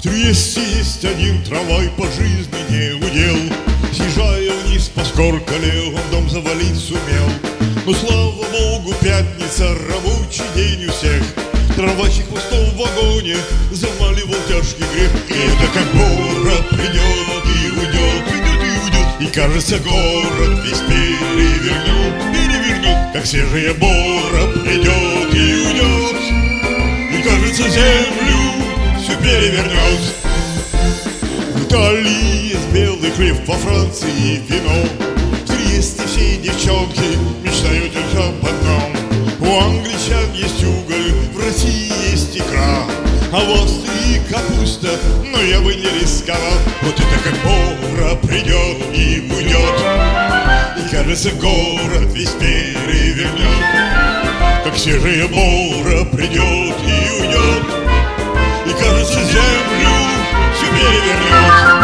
В Триесте есть один трамвай, по жизни не удел. Съезжая вниз по Скоркале, он дом завалить сумел. Но слава богу, пятница, рабочий день у всех. Трамвайчик в пустом вагоне замаливал тяжкий грех. И это как город придет и уйдет, придет и уйдет. И кажется, город весь перевернет, перевернет. Как свежая бора придет и уйдет. И кажется, землю все перевернет. В Италии есть белый хлеб, во Франции вино. В Триесте все девчонки мечтают лишь об одном. У англичан есть уголь, в России есть икра, а в Австрии капуста, но я бы не рисковал. Вот это как бора придет и уйдет. И кажется, город весь перевернет. Как свежая бора придет и уйдет. И кажется, землю все перевернет.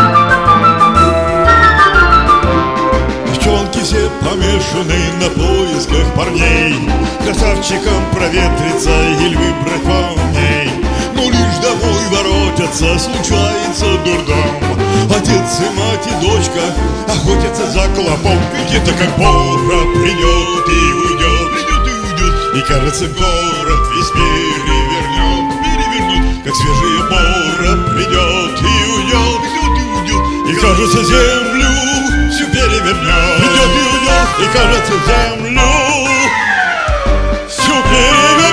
Девчонки все помешаны на поисках парней, красавчикам проветриться или выбрать волней. Но лишь домой воротятся, случается дурдом. Отец и мать и дочка охотятся за клопом. Ведь это как бора придет и уйдет, придет и уйдет. И кажется, город весь перевернет, перевернет. Как свежая бора придет и уйдет, придет и уйдет. И кажется, землю все перевернет, придет и уйдет. И кажется, землю все перевернет.